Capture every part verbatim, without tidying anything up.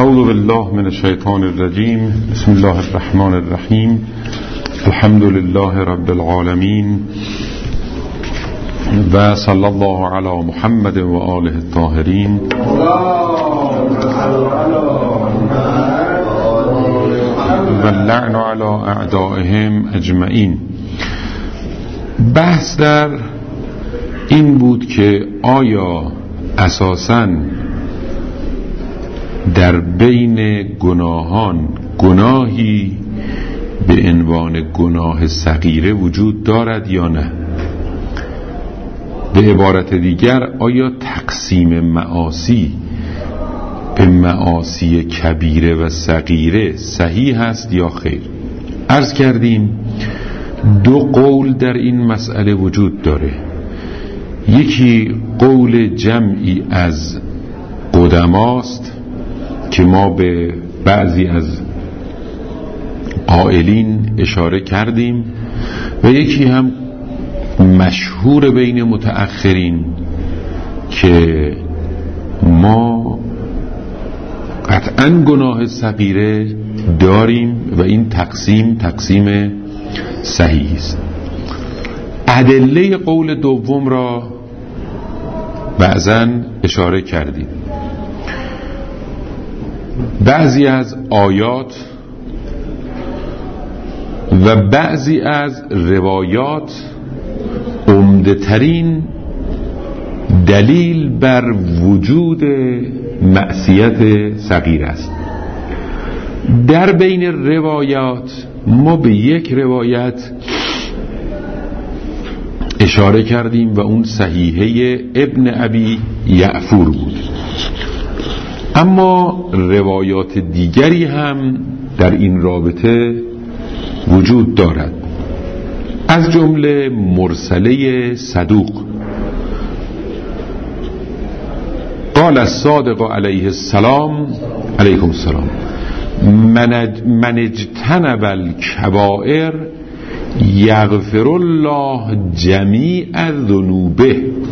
اعوذ بالله من الشیطان الرجیم. بسم الله الرحمن الرحیم. الحمد لله رب العالمین و صلی الله علی محمد و آله الطاهرین. و اللعن علی اعدائهم اجمعین. بحث در این بود که آیا اساساً در بین گناهان گناهی به عنوان گناه صغیره وجود دارد یا نه؟ به عبارت دیگر آیا تقسیم معاصی به معاصی کبیره و صغیره صحیح است یا خیر؟ عرض کردیم دو قول در این مسئله وجود داره. یکی قول جمعی از قدماست که ما به بعضی از قائلین اشاره کردیم و یکی هم مشهور بین متأخرین که ما قطعاً گناه صغیره داریم و این تقسیم تقسیم صحیح است. ادله قول دوم را بعضاً اشاره کردیم. بعضی از آیات و بعضی از روایات عمده ترین دلیل بر وجود معصیت صغیر است. در بین روایات ما به یک روایت اشاره کردیم و اون صحیحه ابن ابی یعفور بود، اما روایات دیگری هم در این رابطه وجود دارد، از جمله مرسله صدوق. قال الصادق علیه السلام علیکم السلام من اجتنب الکبائر یغفر الله جمیع ذنوبه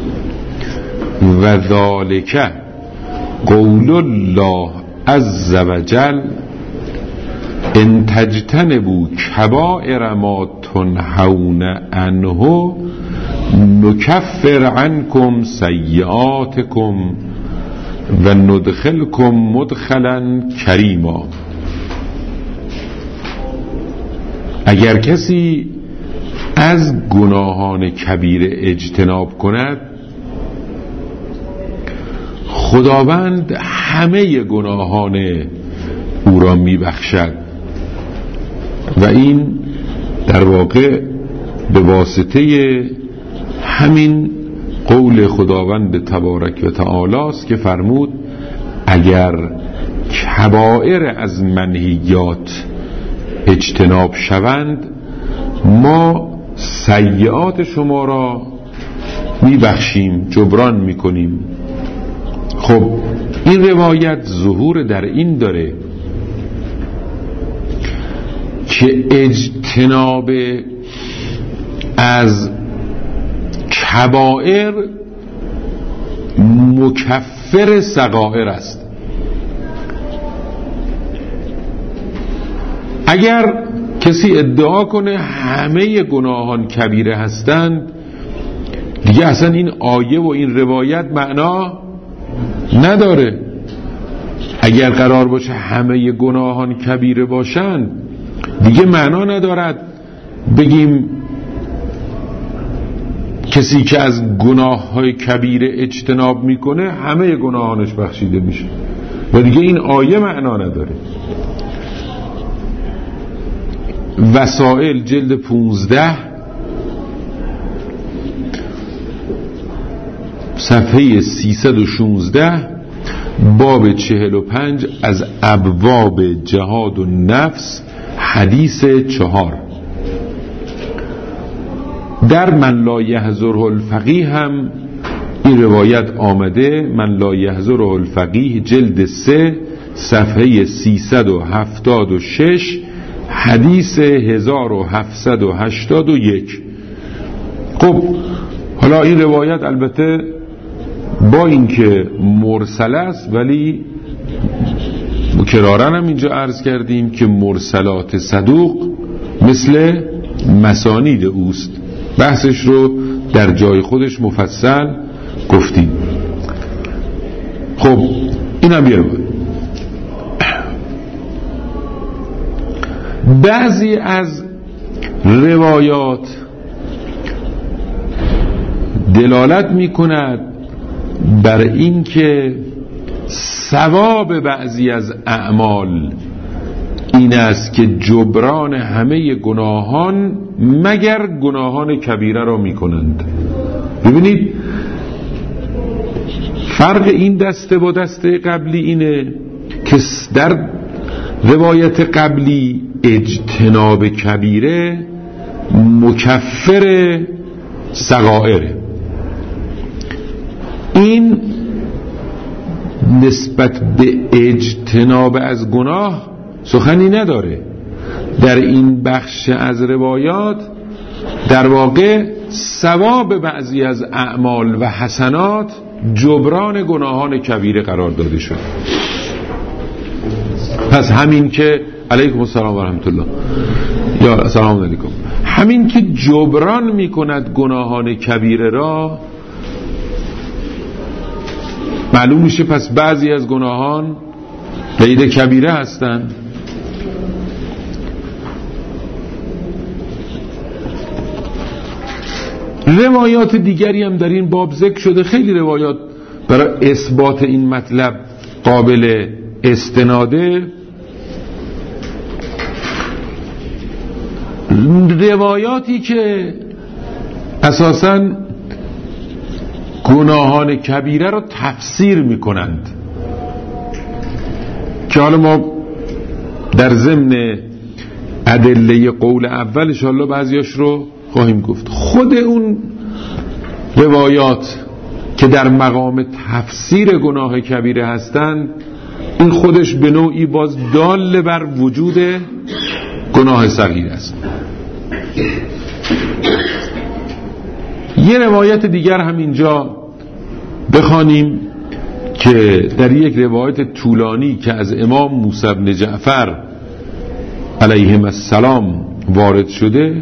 و ذالک قول الله عز وجل ان تجتنبوا کبائر ما تنهون عنه نکفر عنکم سیئاتکم و ندخلکم مدخلا کریما. اگر کسی از گناهان کبیره اجتناب کند خداوند همه گناهان او را میبخشد و این در واقع به واسطه همین قول خداوند تبارک و تعالی است که فرمود اگر کبائر از منهیات اجتناب شوند ما سیئات شما را میبخشیم، جبران میکنیم. خب این روایت ظهور در این داره که اجتناب از کبائر مکفر صغائر است. اگر کسی ادعا کنه همه گناهان کبیره هستند دیگه اصلا این آیه و این روایت معنا نداره. اگر قرار باشه همه گناهان کبیره باشند دیگه معنا ندارد بگیم کسی که از گناه‌های کبیره اجتناب میکنه همه گناهانش بخشیده میشه و دیگه این آیه معنا نداره. وسائل جلد پونزده صفحه سیصد و شانزده باب چهل و پنج از ابواب جهاد و نفس حدیث چهار. در من لا یحضره الفقیه هم این روایت آمده. من لا یحضره الفقیه جلد سه صفحه سیصد و هفتاد و شش حدیث هزار و هفتصد و هشتاد و یک. خب حالا این روایت البته با اینکه مرسل است ولی مکرارن هم اینجا عرض کردیم که مرسلات صدوق مثل مسانید اوست. بحثش رو در جای خودش مفصل گفتیم. خب اینم بیارم. بعضی از روایات دلالت می کند بر این که ثواب بعضی از اعمال این است که جبران همه گناهان مگر گناهان کبیره را می کنند. ببینید فرق این دسته با دسته قبلی اینه که در روایت قبلی اجتناب کبیره مکفر صغائره، این نسبت به اجتناب از گناه سخنی نداره. در این بخش از روایات در واقع ثواب بعضی از اعمال و حسنات جبران گناهان کبیره قرار داده شد. پس همین که علیکم السلام و رحمت الله، یا سلام علیکم، همین که جبران می کند گناهان کبیره را، معلوم میشه پس بعضی از گناهان غیر کبیره هستند. روایات دیگری هم در این باب ذکر شده، خیلی روایات برای اثبات این مطلب قابل استناده. روایاتی که اساساً گناهان کبیره رو تفسیر میکنند که حالا ما در ضمن ادله قول اول ان شاء الله بعضیاش رو خواهیم گفت. خود اون روایات که در مقام تفسیر گناه کبیره هستند، این خودش به نوعی باز دال بر وجود گناه صغیر است. یه روایت دیگر هم اینجا بخوانیم که در یک روایت طولانی که از امام موسی بن جعفر علیهم السلام وارد شده،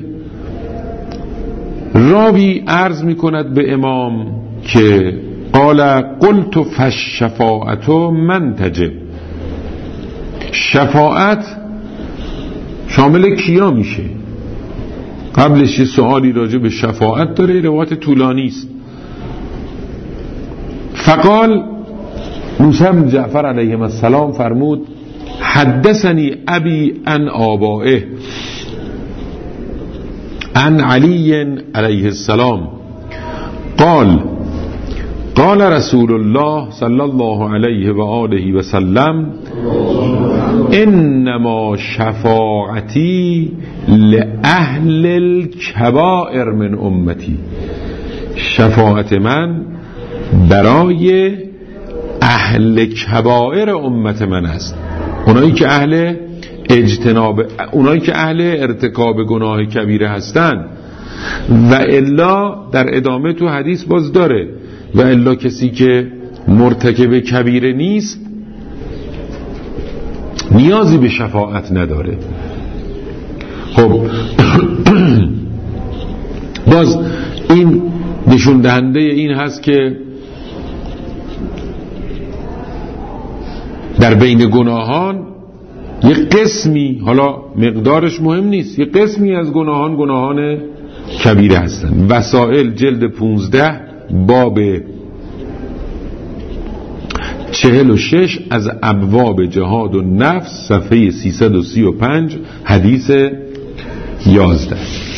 راوی عرض می کند به امام که قال قلت فالشفاعت من تجب. شفاعت شامل کیا میشه؟ قبلش یه سوالی راجع به شفاعت داره، روایت طولانی است. فقال موسی بن جعفر علیه السلام فرمود حدثنی ابی عن آبائه عن علی علیه السلام قال قال رسول الله صلی الله علیه و آله و سلم انما شفاعتی لأهل الكبائر من امتی. شفاعت من برای اهل کبائر امت من است، اونایی که اهل اجتناب، اونایی که اهل ارتکاب گناه کبیره هستند. و الا در ادامه تو حدیث باز داره و الا کسی که مرتکب کبیره نیست نیازی به شفاعت نداره. خب باز این نشون دهنده این هست که در بین گناهان یه قسمی، حالا مقدارش مهم نیست، یه قسمی از گناهان گناهان کبیره هستن. وسائل جلد پونزده باب چهل و شش از ابواب جهاد و نفس صفحه سیصد و سی و پنج حدیث یازده.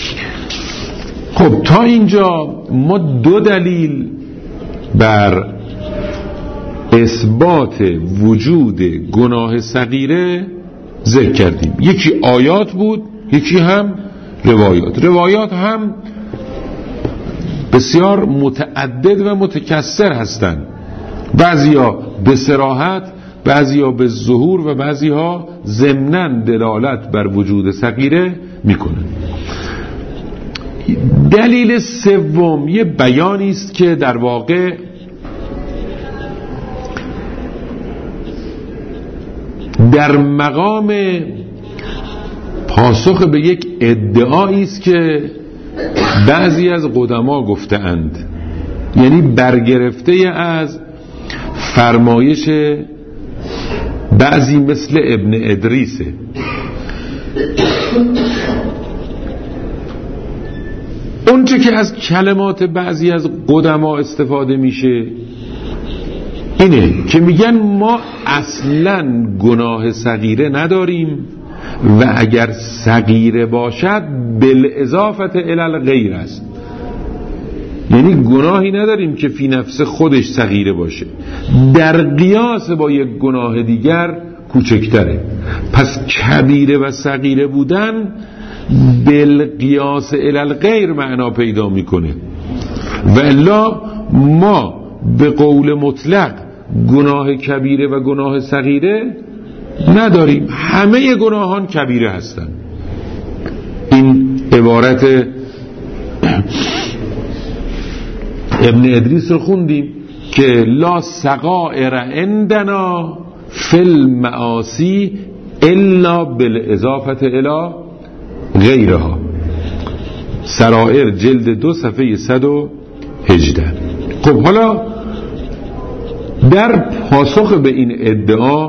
خب تا اینجا ما دو دلیل بر اثبات وجود گناه صغیره ذکر کردیم. یکی آیات بود، یکی هم روایات. روایات هم بسیار متعدد و متکثر هستند، بعضیا به صراحت، بعضیا به ظهور و بعضیها ضمناً دلالت بر وجود صغیره میکنن. دلیل سوم یه بیانی است که در واقع در مقام پاسخ به یک ادعایی است که بعضی از قدما گفته‌اند، یعنی برگرفته از فرمایش بعضی مثل ابن ادریسه. اونچه که از کلمات بعضی از قدما استفاده میشه اینه که میگن ما اصلا گناه صغیره نداریم و اگر صغیره باشد بالاضافه الی الغیر است، یعنی گناهی نداریم که فی نفس خودش صغیره باشه، در قیاس با یک گناه دیگر کوچکتره. پس کبیره و صغیره بودن بالقیاس الی الغیر معنا پیدا میکنه، و الا ما به قول مطلق گناه کبیره و گناه صغیره نداریم، همه گناهان کبیره هستند. این عبارت ابن ادریس رو خوندیم که لا صغائر عندنا فی المعاصی الا بالاضافه الی غیرها، سرائر جلد دو صفحه صد و هجده. خب حالا در پاسخ به این ادعا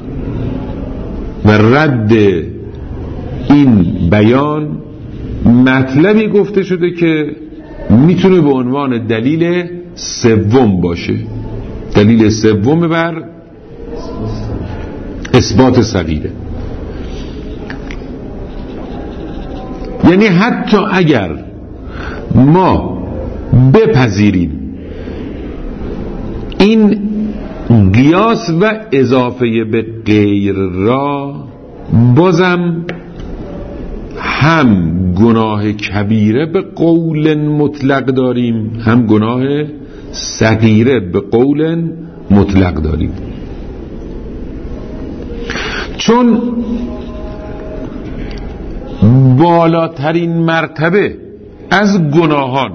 و رد این بیان مطلبی گفته شده که میتونه به عنوان دلیل سوم باشه، دلیل سوم بر اثبات صغیره. یعنی حتی اگر ما بپذیریم این قیاس و اضافه به غیر را، بازم هم گناه کبیره به قول مطلق داریم، هم گناه صغیره به قول مطلق داریم. چون بالاترین مرتبه از گناهان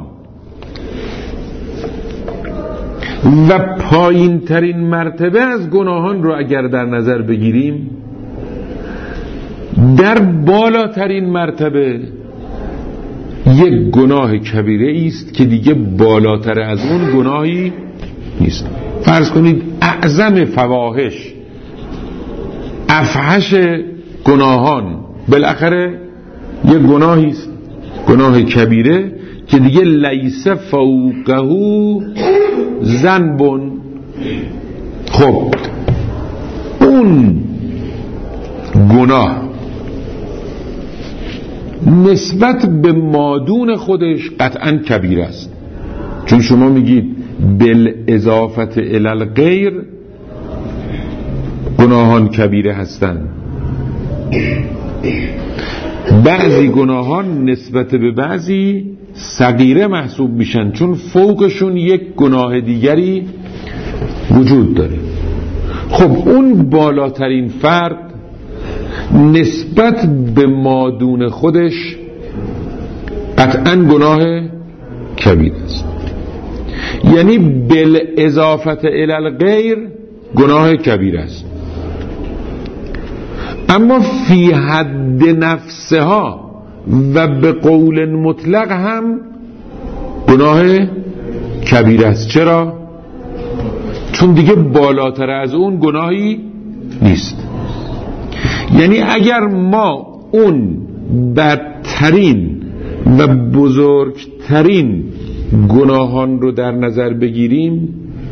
و پایین ترین مرتبه از گناهان رو اگر در نظر بگیریم، در بالاترین مرتبه یک گناه کبیره است که دیگه بالاتر از اون گناهی نیست. فرض کنید اعظم فواحش، افحش گناهان بالاخره یک گناهی است، گناه کبیره که دیگه لیس فوقه ذنب. خب اون گناه نسبت به مادون خودش قطعا کبیره است، چون شما میگید بالاضافه الی الغیر گناهان کبیره هستند. بعضی گناهان نسبت به بعضی صغیره محسوب میشن چون فوقشون یک گناه دیگری وجود داره. خب اون بالاترین فرد نسبت به مادون خودش قطعا گناه کبیر است، یعنی بالاضافه الی الغیر گناه کبیر است، اما فی حد نفسها و به قول مطلق هم گناه کبیر است. چرا؟ چون دیگه بالاتر از اون گناهی نیست. یعنی اگر ما اون بدترین و بزرگترین گناهان رو در نظر بگیریم،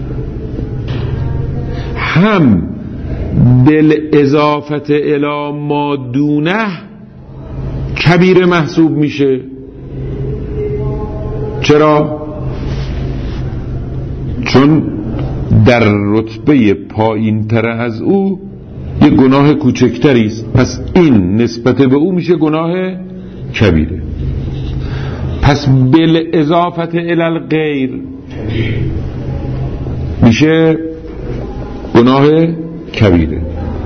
هم بالاضافه الی ما دونه کبیره محسوب میشه. چرا؟ چون در رتبه پایین تر از او یک گناه کوچکتری است، پس این نسبت به او میشه گناه کبیره. پس بالاضافه الی الغیر میشه گناه کبیره،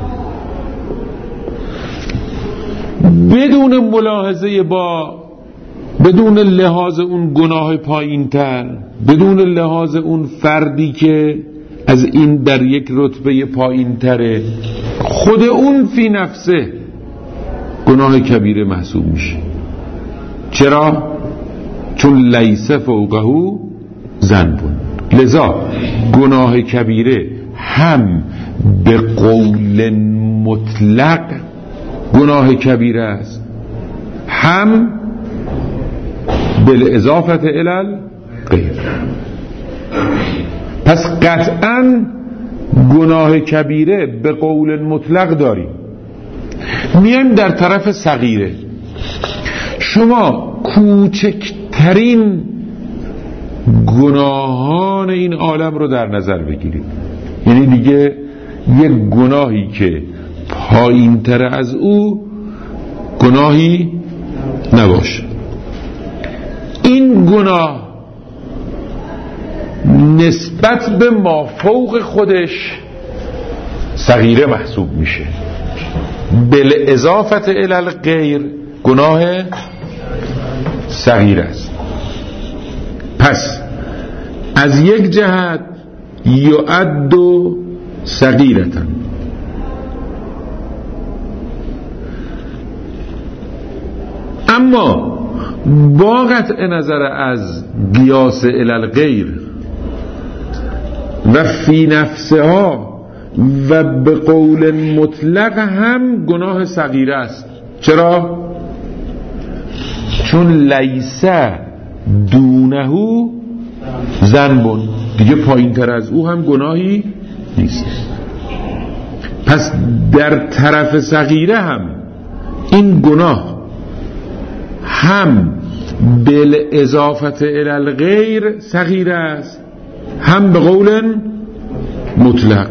بدون ملاحظه با بدون لحاظ اون گناه پایین تر، بدون لحاظ اون فردی که از این در یک رتبه پایین تره، خود اون فی نفسه گناه کبیره محسوب میشه. چرا؟ چون لیس فوقه ذنبون. لذا گناه کبیره هم به قول مطلق گناه کبیره است، هم بالاضافه الی غیر. پس قطعا گناه کبیره به قول مطلق داریم. میایم در طرف صغیره. شما کوچکترین گناهان این عالم رو در نظر بگیرید، یعنی دیگه یک گناهی که پایین تر از او گناهی نباشه. این گناه نسبت به مافوق خودش صغیره محسوب میشه، بالاضافه الی الغیر گناه صغیر است. پس از یک جهت یعد صغیرةً، اما با قطع نظر از قیاس الی الغیر و فی نفسها و به قول مطلق هم گناه صغیره است. چرا؟ چون لیس دونه ذنب، دیگه پایین تر از او هم گناهی نیست. پس در طرف صغیره هم این گناه هم بالاضافه الی الغیر صغیره است، هم به قول مطلق.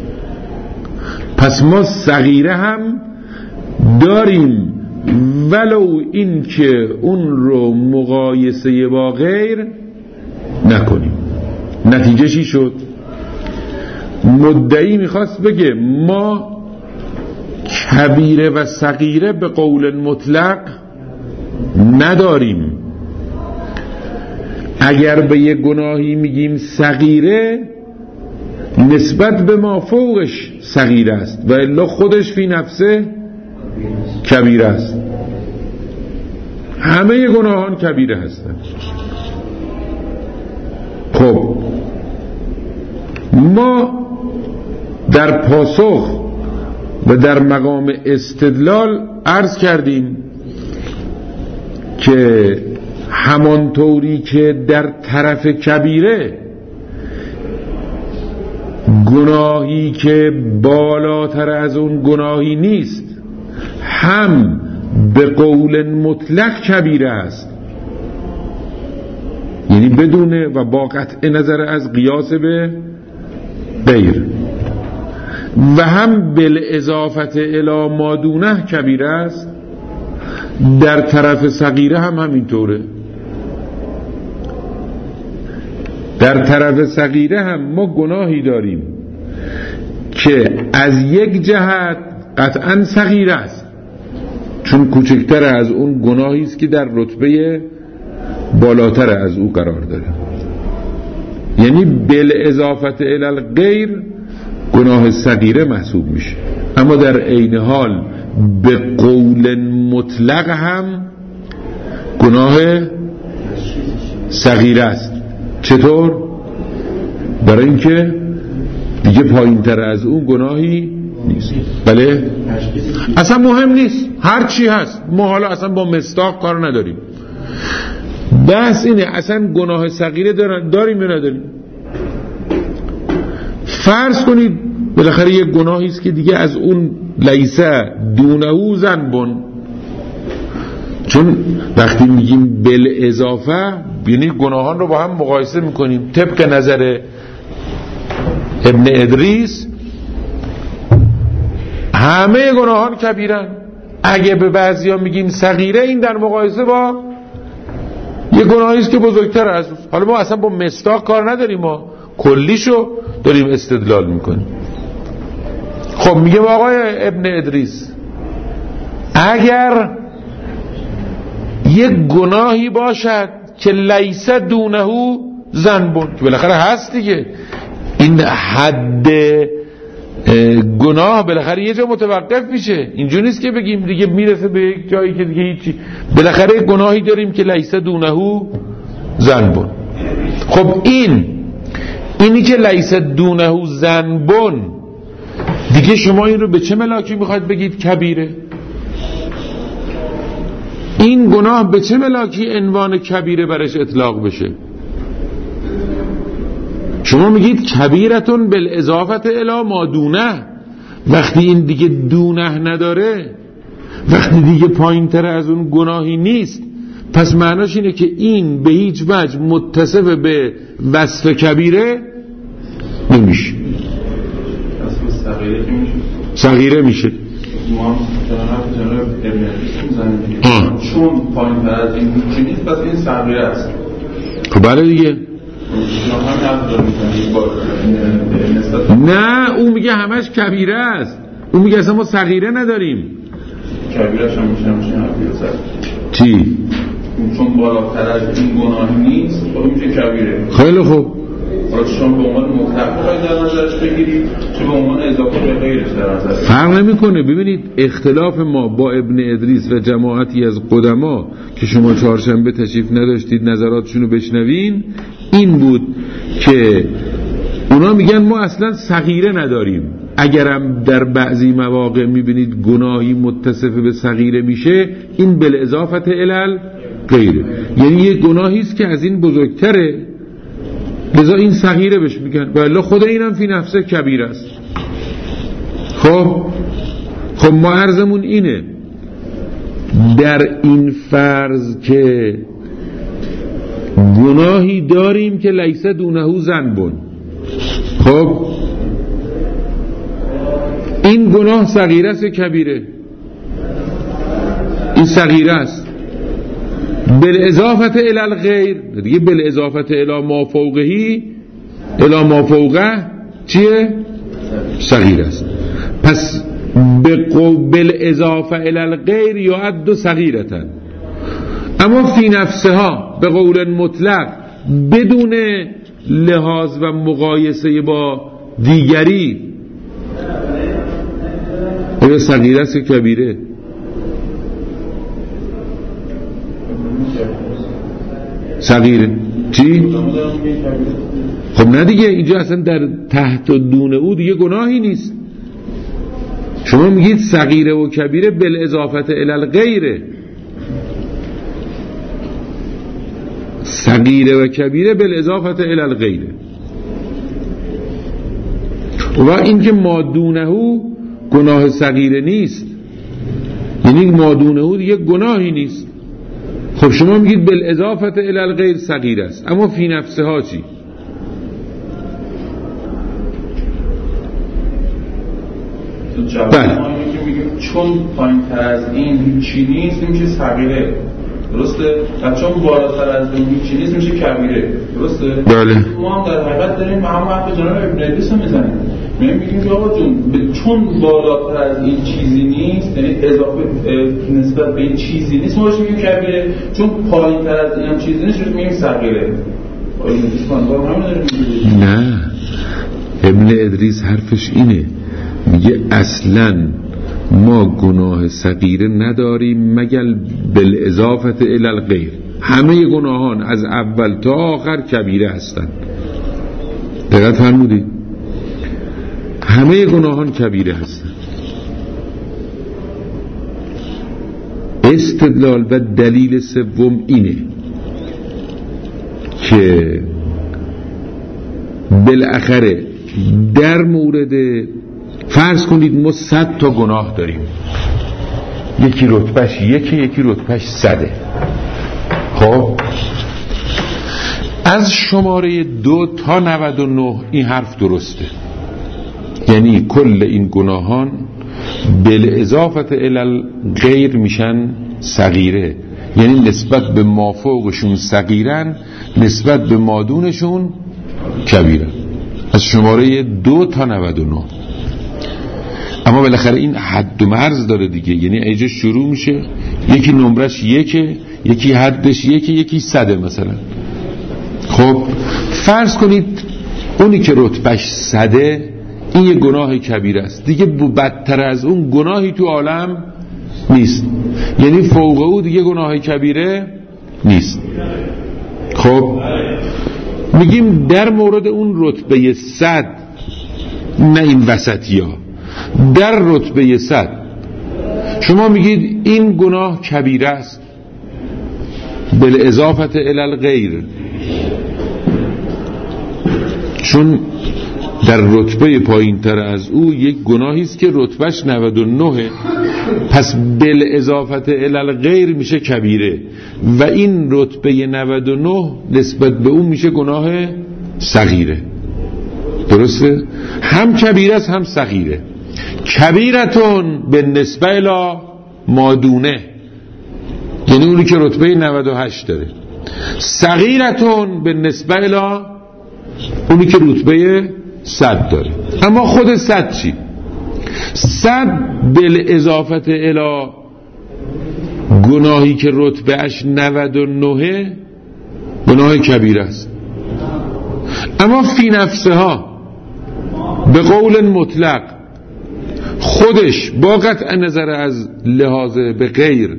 پس ما صغیره هم داریم، ولو این که اون رو مقایسه با غیر نکنیم. نتیجه چی شد؟ مدعی میخواست بگه ما کبیره و صغیره به قول مطلق نداریم. اگر به یه گناهی میگیم صغیره، نسبت به ما فوقش صغیره است و الا خودش فی نفسه کبیره است. همه گناهان کبیره هستند. خب ما در پاسخ و در مقام استدلال عرض کردیم که همانطوری که در طرف کبیره گناهی که بالاتر از اون گناهی نیست هم به قول مطلق کبیره است، یعنی بدونه و با قطع نظر از قیاس به غیر، و هم بالاضافه الی ما دونه کبیره است، در طرف صغیره هم همینطوره. در طرف صغیره هم ما گناهی داریم که از یک جهت قطعا صغیره است، چون کوچکتر از اون گناهی است که در رتبه بالاتر از او قرار داره، یعنی بالاضافه الی الغیر گناه صغیره محسوب میشه. اما در عین حال به قول مطلق هم گناه صغیره است. چطور؟ برای اینکه دیگه پایین تر از اون گناهی نیست. بله؟ اصلا مهم نیست، هر چی هست ما حالا اصلا با مصداق کار نداریم. بحث اینه اصلا گناه صغیره داریم یا نداریم. فرض کنید بالاخره یک گناهی است که دیگه از اون لیس دونه ذنب، چون وقتی میگیم بالاضافه یعنی گناهان رو با هم مقایسه میکنیم. طبق نظر ابن ادریس همه گناهان کبیرن. اگه به بعضیا میگیم صغیره، این در مقایسه با یه گناهی است که بزرگتر از اون. حالا ما اصلا با مصداق کار نداریم، ما کلیشو داریم استدلال میکنیم. خب میگه آقای ابن ادریس اگر یک گناهی باشد که لیس دونه ذنب، که بالاخره هست دیگه، این حد گناه بالاخره یه جا متوقف میشه. اینجوری نیست که بگیم دیگه میرسه به یک جایی که دیگه هیچی. بالاخره گناهی داریم که لیس دونه ذنب. خب این اینی که لیس دونه ذنب، دیگه شما این رو به چه ملاکی میخواید بگید کبیره؟ این گناه به چه ملاکی عنوان کبیره برش اطلاق بشه؟ شما میگید کبیرتون بالاضافت الی ما دونه. وقتی این دیگه دونه نداره، وقتی دیگه پایین تر از اون گناهی نیست، پس معناش اینه که این به هیچ وجه متصف به وصف کبیره نمیشه. صغیره میشه. ما جناب جناب ابن میزنیم چون پایین تر از این هیچی نیست، پس این صغیره است. خب بله دیگه. نه اون میگه همش کبیره است، اون میگه اصلا ما صغیره نداریم. کبیرش هم میشه میشه حفیظ چی؟ چون بالاتر از این گناه نیست خب میشه کبیره. خیلی خوب. حالا شما به عنوان مطلق بخواید در نظرش بگیرید چه به عنوان اضافه به غیرش در نظر بگیرید، فرق نمیکنه. ببینید اختلاف ما با ابن ادریس و جماعتی از قدما که شما چهارشنبه تشریف نداشتید نظراتشون رو بشنوین، این بود که اونا میگن ما اصلا صغیره نداریم. اگرم در بعضی مواقع میبینید گناهی متصف به صغیره میشه، این بالاضافت الی غیره، یعنی یه گناهی است که از این بزرگتره، لذا این صغیره بهش میگن. والله خود اینم فی نفسه کبیر است. خب خب ما عرضمون اینه در این فرض که گناهی داریم که لیس دونه ذنب، خب این گناه صغیره است کبیره؟ این صغیره است. بالاضافت الی الغیر دیگه، بالاضافت الی ما فوقهی الی ما فوقه چیه؟ صغیر است. پس بالاضافه الی الغیر یعد صغیرة، اما فی نفسها به قول مطلق بدون لحاظ و مقایسه با دیگری آیا صغیره است کبیره؟ صغیره چی؟ خب نه دیگه، اینجا اصلا در تحت و دون او دیگه گناهی نیست. شما میگید صغیره و کبیره بالاضافت الی الغیره، صغیره و کبیره بالاضافت الی الغیره. و این که ما دونه گناه صغیره نیست، یعنی ما دونه دیگه گناهی نیست. خب شما میگید بالاضافت الی الغیر صغیر است، اما فی نفسها چی؟ بله چون پایین تر از این هیچی نیست میشه صغیره، درسته؟ و چون بالاتر از این هیچی نیست میشه کبیره، درسته؟ بله. ما هم در حقیقت داریم و همه حرف جناب ابن ادریس رو میزنیم، میگیم که آقا جون چون بالاتر از این چیزی نیست، یعنی اضافه نسبت به این چیزی نیست، ما بهش میگیم کبیره. چون پایین تر از این هم چیزی نیست میگیم صغیره. نه، ابن ادریس حرفش اینه، میگه اصلا ما گناه صغیره نداریم مگر بالاضافت الی الغیر، همه گناهان از اول تا آخر کبیره هستند. دقیق فرمودید؟ همه گناهان کبیره هستند. استدلال و دلیل سوم اینه که بالاخره در مورد فرض کنید ما صد تا گناه داریم، یکی رتبهش یکی یکی رتبهش صده. خب از شماره دو تا نود و نه این حرف درسته، یعنی کل این گناهان بالاضافت الی الغیر میشن صغیره، یعنی نسبت به مافوقشون صغیرن، نسبت به مادونشون کبیرن. از شماره دو تا نود و نه. اما بالاخره این حد و مرز داره دیگه، یعنی اینجا شروع میشه یکی نمرش یکه، یکی حدش یکه، یکی صده مثلا. خب فرض کنید اونی که رتبهش صده این یه گناه کبیر است دیگه، بدتر از اون گناهی تو عالم نیست، یعنی فوق او دیگه گناه کبیره نیست. خب میگیم در مورد اون رتبه صد، نه این وسطی ها، در رتبه صد شما میگید این گناه کبیره است بالاضافه الی الغیر، چون در رتبه پایین تر از او یک گناهی است که رتبهش نود و نه، پس بالاضافه الی الغیر میشه کبیره و این رتبه نود و نه نسبت به اون میشه گناه صغیره. درسته؟ هم کبیره است هم صغیره. کبیرتون به نسبه الی مادونه، یعنی اونی که رتبه نود و هشت داره. صغیرتون به نسبه الی اونی که رتبه صد داره. اما خود صد چی؟ صد بالاضافه الی گناهی که رتبه اش نود و نه گناه کبیره است، اما فی نفسه ها به قول مطلق خودش با قطع نظر از لحاظ به غیر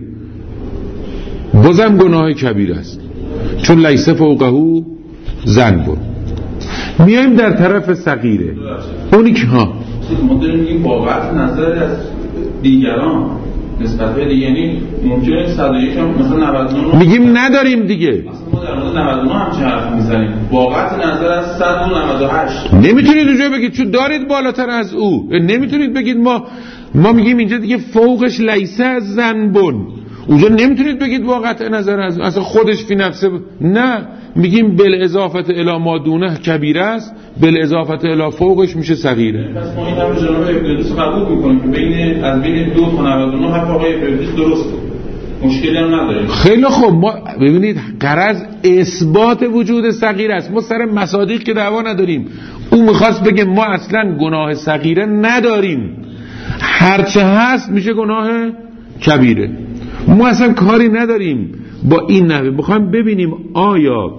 بازم گناه کبیره است، چون لیس فوقه ذنب. میایم در طرف صغیره، اونی که ها ما داریم میگیم با قطع نظر از دیگران نسبت به دیگه، یعنی ممکنه صد و یک هم مثلا نود و نه میگیم نداریم دیگه، اصلا ما در مورد نود و نه هم چه حرف میزنیم با قطع نظر از صد و نود و هشت. نمیتونید اونجا بگید چون دارید بالاتر از او، نمیتونید بگید ما ما میگیم اینجا دیگه فوقش لیسه از ذنبون، اونجا نمیتونید بگید با قطع نظر از اصلا خودش فی نفسه ب... نه، میگیم بالاضافه الی ما دونه کبیره است، بالاضافه الی فوقش میشه صغیره. پس ما این هم جناب ابن قبول میکنیم که بین از بین دو تا نود و نه حرف آقای ابن درسته، مشکلی هم نداریم. خیلی خوب، ما ببینید غرض اثبات وجود صغیر است، ما سر مصادیق که دعوا نداریم. اون میخواست بگه ما اصلا گناه صغیره نداریم، هرچه هست میشه گناه کبیره. ما اصلا کاری نداریم با این نحوه. بخوایم ببینیم آیا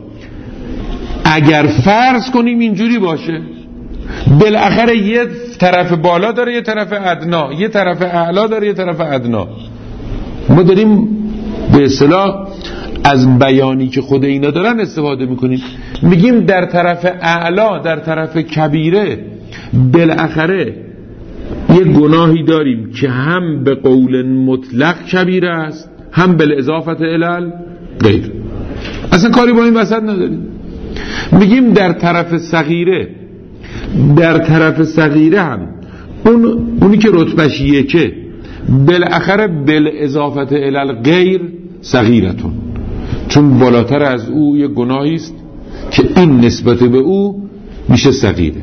اگر فرض کنیم اینجوری باشه بالاخره یه طرف بالا داره یه طرف ادنا، یه طرف اعلا داره یه طرف ادنا. ما داریم به اصطلاح از بیانی که خود اینا دارن استفاده میکنیم، میگیم در طرف اعلا، در طرف کبیره بالاخره یه گناهی داریم که هم به قول مطلق کبیره است هم بالاضافه الی غیر. اصلا کاری با این وسط نداریم. میگیم در طرف صغیره، در طرف صغیره هم اون اونی که رتبهش یکه بالاخره بالاضافه الی الغیر صغیرتون، چون بالاتر از او یه گناهی است که این نسبت به او میشه صغیره.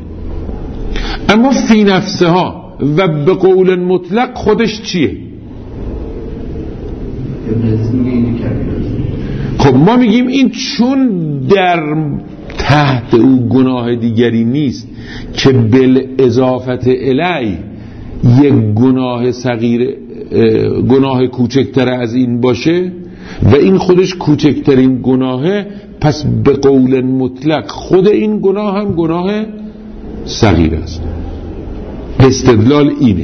اما فی نفسه ها و به قول مطلق خودش چیه؟ خب ما میگیم این چون در تحت او گناه دیگری نیست که بالاضافه الی یک گناه صغیر، گناه کوچکتر از این باشه و این خودش کوچکترین گناهه، پس به قول مطلق خود این گناه هم گناه صغیر است. استدلال اینه.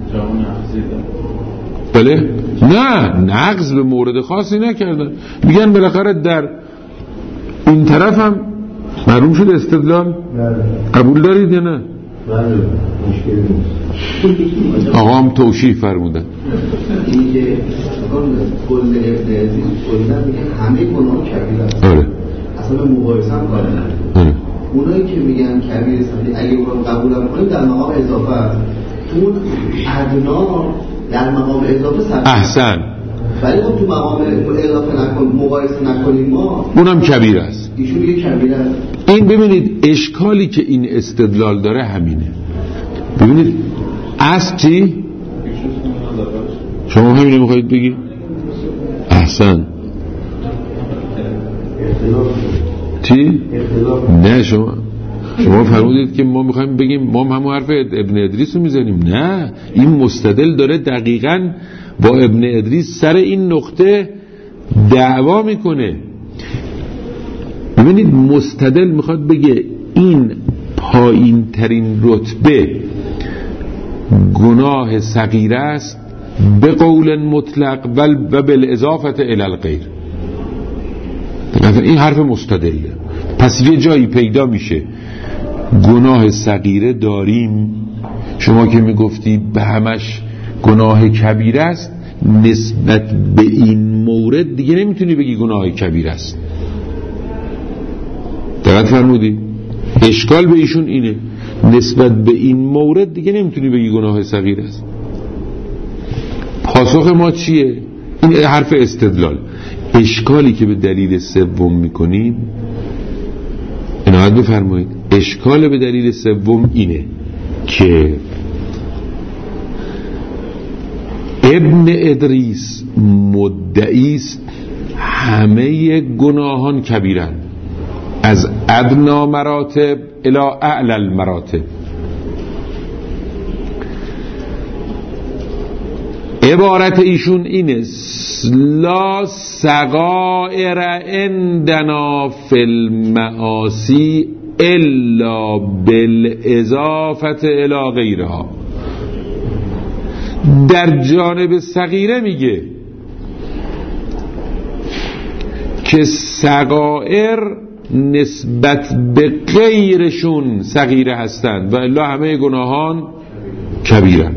بله؟ نه، نقض به مورد خاصی نکردن، میگن بالاخره در این طرف هم معلوم شد استدلال. قبول دارید یا نه؟ آقا هم توشیح فرمودن این که کل ابن عزیز کلا میگه همه گناه کبیره است. آره. اصلا مقایسه هم کار نداره. آره. اونایی که میگن کبیره است اگه اون قبول هم کنید در مقام اضافه است، اون ادنا در مقام اضافه سر احسن، ولی اون تو مقام اضافه نکن مقایسه نکنیم ما اونم کبیره است. ایشون میگه کبیره است. این ببینید اشکالی که این استدلال داره همینه. ببینید اصل چی؟ شما همینه میخواید بگید؟ احسن. چی؟ نه شما شما فرمودید که ما میخوایم بگیم ما هم همون حرف ابن ادریس رو میزنیم. نه، این مستدل داره دقیقاً با ابن ادریس سر این نقطه دعوا میکنه. ببینید مستدل میخواد بگه این پایین ترین رتبه گناه صغیره است به قول مطلق و بالاضافه الی الغیر. این حرف مستدله. پس یه جایی پیدا میشه گناه صغیره داریم، شما که میگفتی به همش گناه کبیره است، نسبت به این مورد دیگه نمیتونی بگی گناه کبیره است. دقت فرمودی؟ اشکال به ایشون اینه، نسبت به این مورد دیگه نمیتونی بگی گناه صغیر است. پاسخ ما چیه؟ این حرف استدلال. اشکالی که به دلیل سوم میکنیم، عنایت بفرمایید، اشکال به دلیل سوم اینه که ابن ادریس مدعی است همه گناهان کبیرن، از ادنا مراتب الی اعلی المراتب. عبارت ایشون اینه لا صغائر عندنا فی المعاصی الا بالاضافه الی غیرها. در جانب صغیره میگه که صغائر نسبت به غیرشون صغیره هستند و الا همه گناهان کبیرن.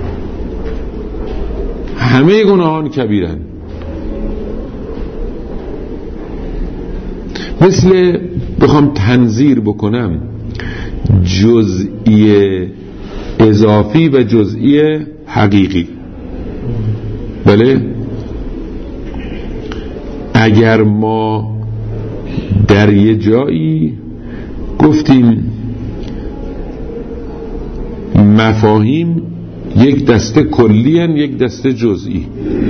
همه گناهان کبیرن. مثل بخوام تنظیر بکنم جزئی اضافی و جزئی حقیقی. بله، اگر ما در یه جایی گفتیم مفاهیم یک دسته کلی هن یک دسته جزئی.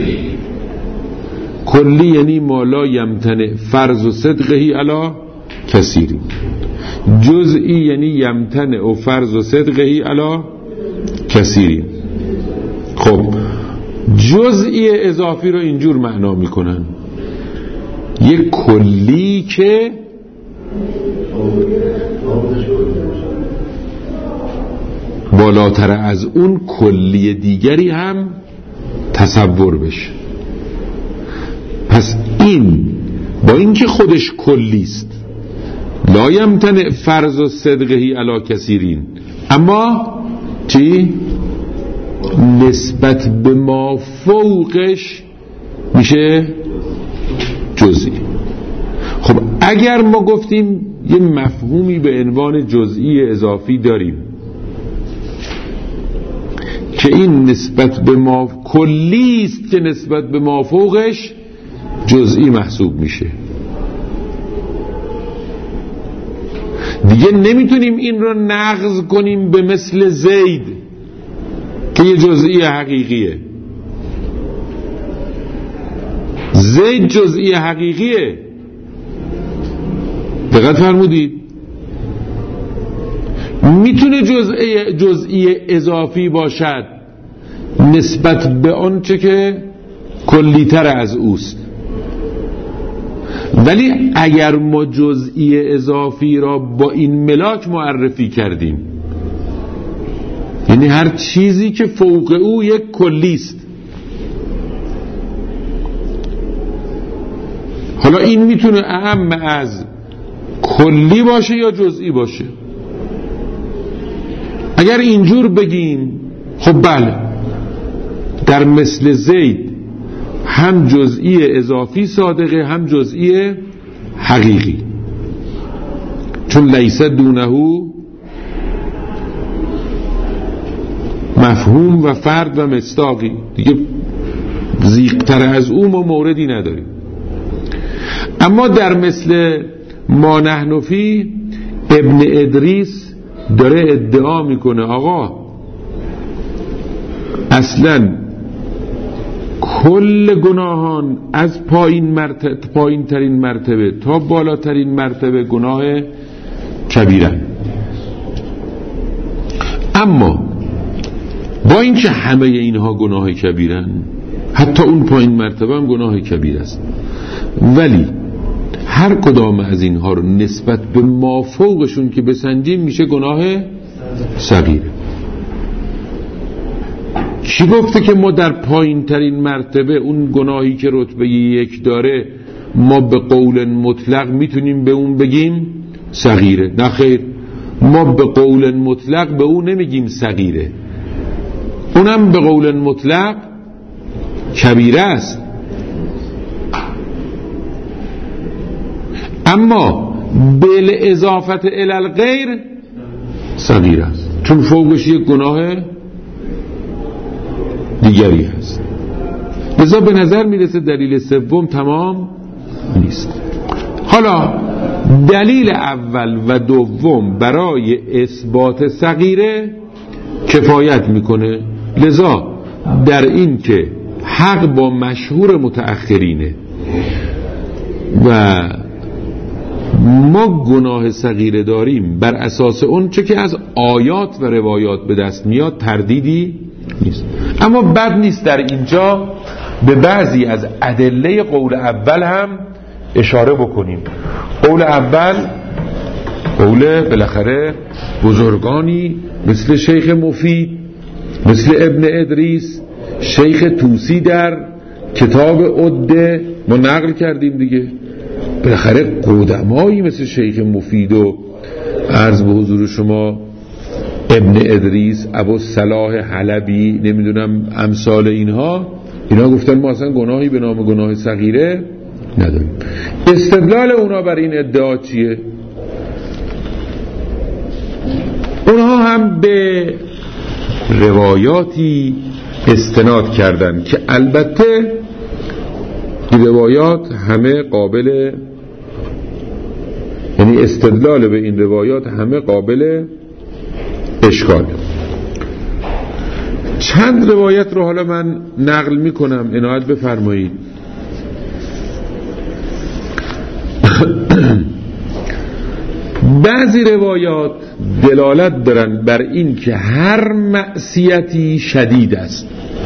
کلی یعنی ما لا یمتنع فرض و صدقهی علا کثیری، جزئی یعنی یمتنع و فرض و صدقهی علا کثیری. خب جزئی اضافی رو اینجور معنا میکنن، یک کلی که بالاتر از اون کلی دیگری هم تصور بشه. پس این با اینکه خودش کلی است لا یمتنع فرض و صدقهی علی کثیرین، اما چی؟ نسبت به ما فوقش میشه جزئی. خب اگر ما گفتیم یه مفهومی به عنوان جزئی اضافی داریم که این نسبت به ما کلی است که نسبت به ما فوقش جزئی محسوب میشه، دیگه نمیتونیم این رو نقض کنیم به مثل زید که یه جزئی حقیقیه. زید جزئی حقیقیه، دقت فرمودید؟ میتونه جزئی جزئی اضافی باشد نسبت به آنچه که کلی‌تر از اوست، ولی اگر ما جزئی اضافی را با این ملاک معرفی کردیم، یعنی هر چیزی که فوق او یک کلی است، حالا این میتونه اهم از کلی باشه یا جزئی باشه. اگر اینجور بگیم خب بله، در مثل زید هم جزئی اضافی صادقه هم جزئی حقیقی، چون لیس دونه مفهوم و فرد و مصداقی، دیگه زیقتر از اون ما موردی نداریم. اما در مثل ما نحن فی ابن ادریس داره ادعا میکنه آقا اصلا کل گناهان از پایین مرتبه پایین ترین مرتبه تا بالاترین مرتبه گناه کبیرن. اما با اینکه همه اینها گناه کبیرن، حتی اون پایین مرتبه هم گناه کبیر است، ولی هر کدام از اینها رو نسبت به مافوقشون که بسنجیم میشه گناه صغیره. کی گفته که ما در پایین ترین مرتبه اون گناهی که رتبه یک داره ما به قول مطلق میتونیم به اون بگیم صغیره؟ نه خیر، ما به قول مطلق به اون نمیگیم صغیره، اونم به قول مطلق کبیره است. اما بل اضافت الالغیر صغیره است، چون فوقش یک گناه دیگری هست. لذا به نظر میرسه دلیل سوم تمام نیست. حالا دلیل اول و دوم برای اثبات صغیره کفایت میکنه. لذا در این که حق با مشهور متأخرینه و ما گناه صغیره داریم بر اساس اون چه که از آیات و روایات به دست میاد تردیدی نیست. اما بد نیست در اینجا به بعضی از ادله قول اول هم اشاره بکنیم. قول اول قول بالاخره بزرگانی مثل شیخ مفید، مثل ابن ادریس، شیخ توسی در کتاب عده ما نقل کردیم دیگه. بالاخره قدمایی مثل شیخ مفید و عرض به حضور شما ابن ادریس، ابو صلاح حلبی، نمیدونم امثال اینها، اینا گفتن ما اصلا گناهی به نام گناه صغیره نداریم. استدلال اونا بر این ادعا چیه؟ اونها هم به روایاتی استناد کردن که البته این روایات همه قابل، یعنی استدلال به این روایات همه قابل اشکال. چند روایت رو حالا من نقل میکنم، عنایت بفرمایید. بعضی روایات دلالت دارن بر این که هر معصیتی شدید است.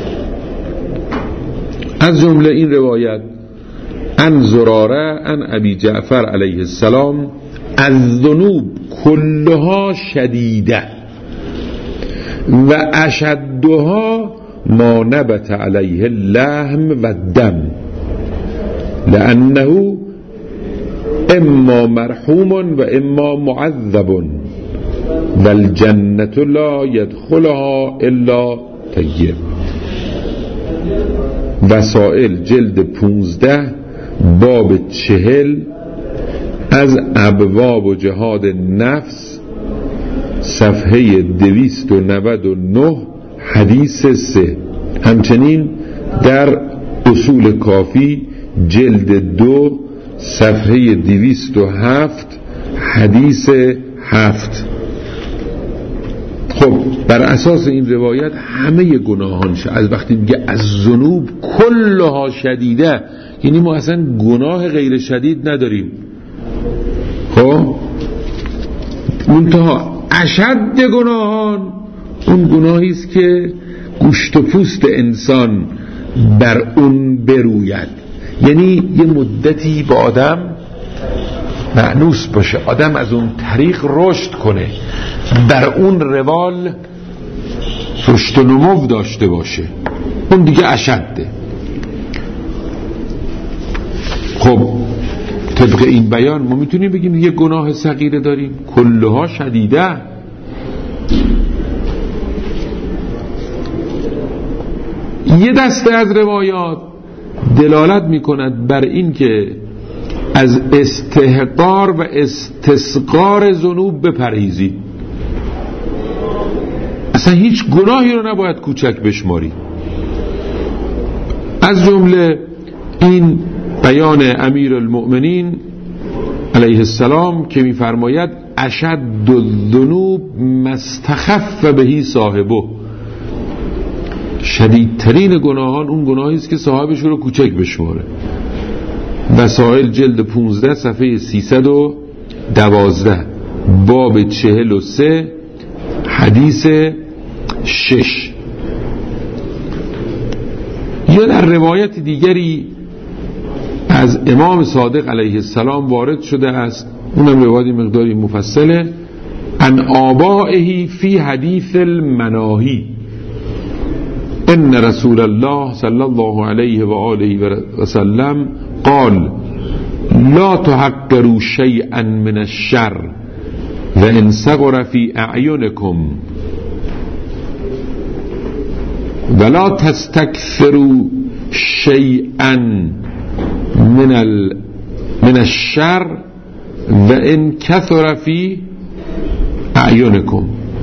از جمله این روایت عن زراره عن ابی جعفر علیه السلام الذنوب كلها شدیده و اشدها ما نبت علیه اللحم و الدم لانه اما مرحوم و اما معذب و الجنة لا يدخلها الا طیب. وسائل جلد پونزده باب چهل از ابواب و جهاد نفس صفحه دویست و نود و نه حدیث سه. همچنین در اصول کافی جلد دو صفحه دویست و هفت حدیث هفت. خب بر اساس این روایت همه گناهان از وقتی میگه از ذنوب کلها شدیده، یعنی ما اصلا گناه غیر شدید نداریم. خب منتها اشد گناهان اون گناهی است که گوشت و پوست انسان بر اون بروید، یعنی یه مدتی با آدم مأنوس باشه، آدم از اون طریق رشد کنه، بر اون روال رشد و نمو داشته باشه، اون دیگه اشده. خب طبق این بیان ما میتونیم بگیم یه گناه صغیره داریم کلها شدیده. یه دسته از روایات دلالت میکند بر این که از استحقار و استسقار ذنوب بپرهیزید، اصلا هیچ گناهی رو نباید کوچک بشماری. از جمله این بیان امیر المؤمنین علیه السلام که میفرماید اشد الذنوب مستخف بهی صاحبه، شدیدترین گناهان اون گناهی است که صاحبش رو کوچک بشماره. وسائل جلد پونزده صفحه سیصد و دوازده باب چهل و سه حدیث شش. یا در روایت دیگری از امام صادق علیه السلام وارد شده است، اونم روایت مقداری مفصله، ان آبائه فی حدیث المناهی ان رسول الله صلی الله علیه و آله و سلم قال لا تحقروا شیئا من الشر و ان صغر فی اعینکم ولا تستكثروا شیئا من ال من الشر و ان کثر فی اعینکم،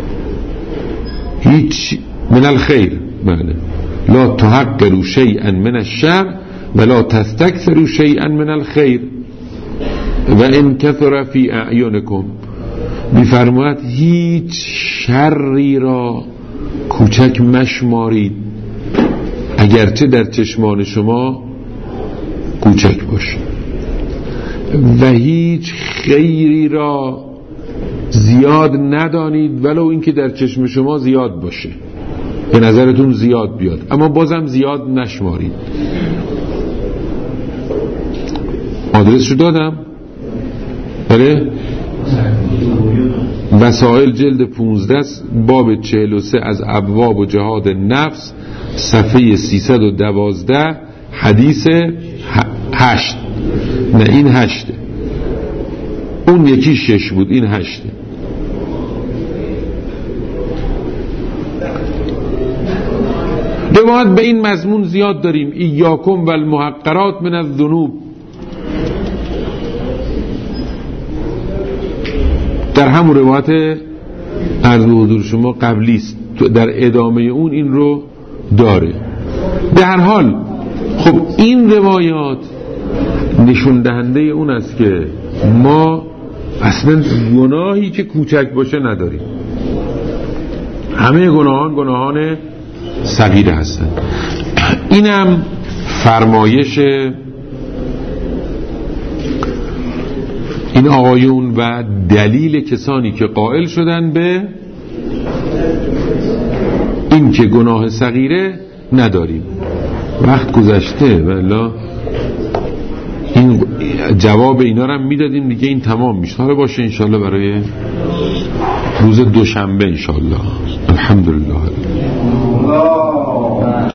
هیچ من الخیر، بله، لا تحقروا شیئا من الشر ولا تستكثروا شیئا من الخیر و ان کثر فی اعینکم. می‌فرماید هیچ شری را کوچک مشمارید اگرچه در چشمان شما کوچک باشه، و هیچ خیری را زیاد ندانید ولو اینکه در چشم شما زیاد باشه، به نظرتون زیاد بیاد، اما بازم زیاد نشمارید. آدرسشو دادم؟ بله؟ وسائل جلد پونزده باب چهل و سه از ابواب و جهاد نفس، صفحه سیصد و دوازده، حدیث هشت. نه این هشته، اون یکی شش بود، این هشته. روایت به این مضمون زیاد داریم، ایاکم و المحقرات من الذنوب. در همون روایت عرض به حضور شما قبلی است، در ادامه اون این رو داره. به هر حال خب این روایات نشون دهنده اون است که ما اصلا گناهی که کوچک باشه نداریم، همه گناهان گناهان صغیره هستن. اینم فرمایش این آقایون و دلیل کسانی که قائل شدن به این که گناه صغیره نداریم. وقت گذشته والله این جواب اینا رو هم میدادیم دیگه، این تمام میشه. حالا باشه انشالله برای روز دوشنبه انشالله. الحمدلله.